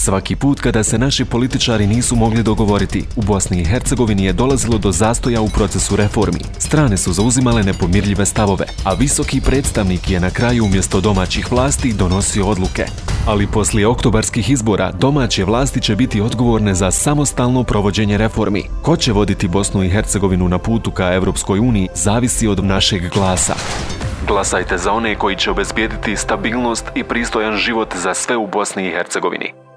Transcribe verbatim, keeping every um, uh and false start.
Svaki put kada se naši političari nisu mogli dogovoriti, u Bosni i Hercegovini je dolazilo do zastoja u procesu reformi. Strane su zauzimale nepomirljive stavove, a visoki predstavnik je na kraju umjesto domaćih vlasti donosio odluke. Ali poslije oktobarskih izbora domaće vlasti će biti odgovorne za samostalno provođenje reformi. Ko će voditi Bosnu i Hercegovinu na putu ka Europskoj uniji zavisi od našeg glasa. Glasajte za one koji će obezbijediti stabilnost i pristojan život za sve u Bosni i Hercegovini.